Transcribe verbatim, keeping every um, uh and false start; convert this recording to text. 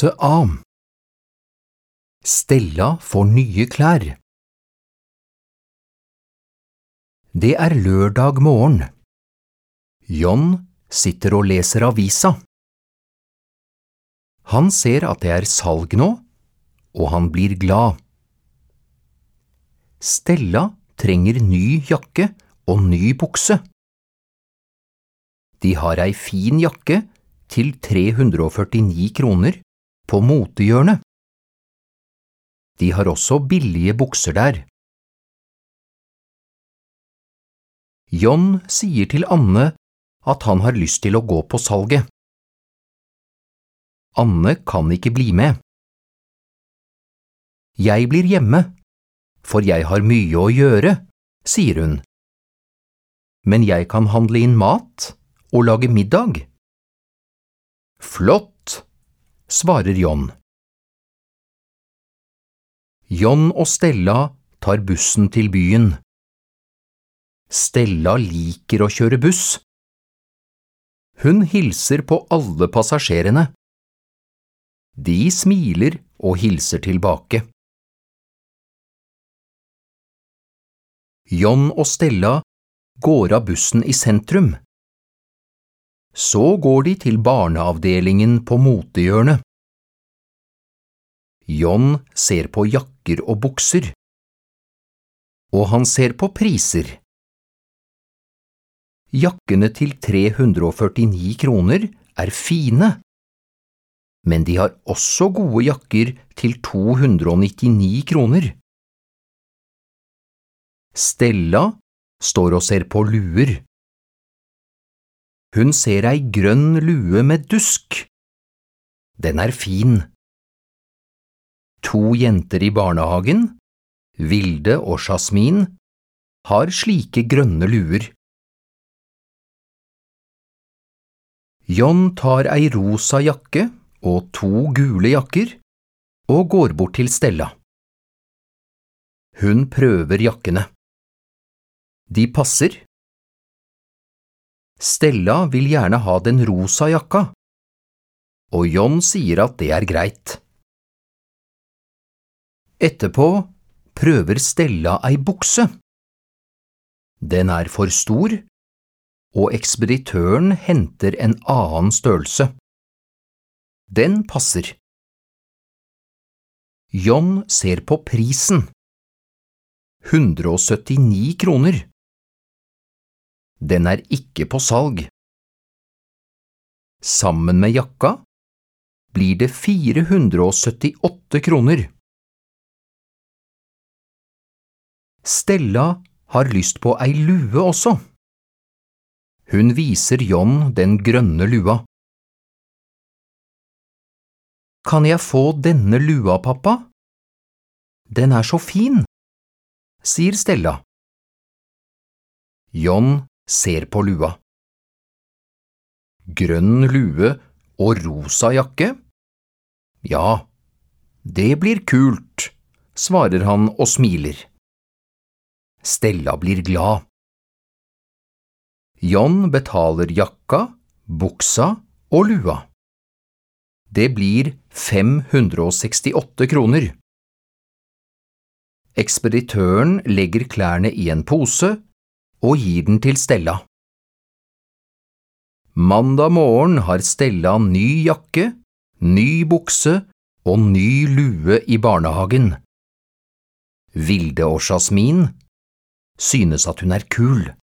åtte A. Stella får nye klær. Det er lørdag morgen. John sitter og leser avisa. Han ser at det er salg nå, og han blir glad. Stella trenger ny jakke og ny bukse. De har ei fin jakke til tre hundre og førtini kroner på Motehjørnet. De har også billige bukser der. John sier til Anne at han har lyst til å gå på salget. Anne kan ikke bli med. Jeg blir hjemme, for jeg har mye å gjøre, sier hun. Men jeg kan handle inn mat og lage middag. Flott, svarer John. John og Stella tar bussen til byen. Stella liker å kjøre buss. Hun hilser på alle passasjerene. De smiler og hilser tilbake. John og Stella går av bussen i sentrum. Så går de til barneavdelingen på Motehjørnet. John ser på jakker og bukser. Og han ser på priser. Jakkene til tre hundre og førtini kroner er fine, men de har også gode jakker til to hundre og nittini kroner. Stella står og ser på luer. Hun ser ei grønn lue med dusk. Den er fin. To jenter i barnehagen, Vilde og Jasmin, har slike grønne luer. John tar ei rosa jakke og to gule jakker og går bort til Stella. Hun prøver jakkene. De passer. Stella vil gjerne ha den rosa jakka, og John sier at det er greit. Etterpå prøver Stella ei bukse. Den er for stor, og ekspeditøren henter en annen størrelse. Den passer. John ser på prisen. hundre og syttini kroner. Den er ikke på salg. Sammen med jakka blir det fire hundre og syttiåtte kroner. Stella har lyst på ei lue også. Hun viser John den grønne lua. Kan jeg få denne lua, pappa? Den er så fin, sier Stella. John ser på lua. Grønn lue og rosa jakke? Ja, det blir kult, svarer han og smiler. Stella blir glad. John betaler jakka, buksa og lua. Det blir fem hundre og sekstiåtte kroner. Ekspeditøren legger klærne i en pose og gir den til Stella. Mandag morgen har Stella ny jakke, ny bukse og ny lue i barnehagen. Vilde og Jasmin synes at hun er kul.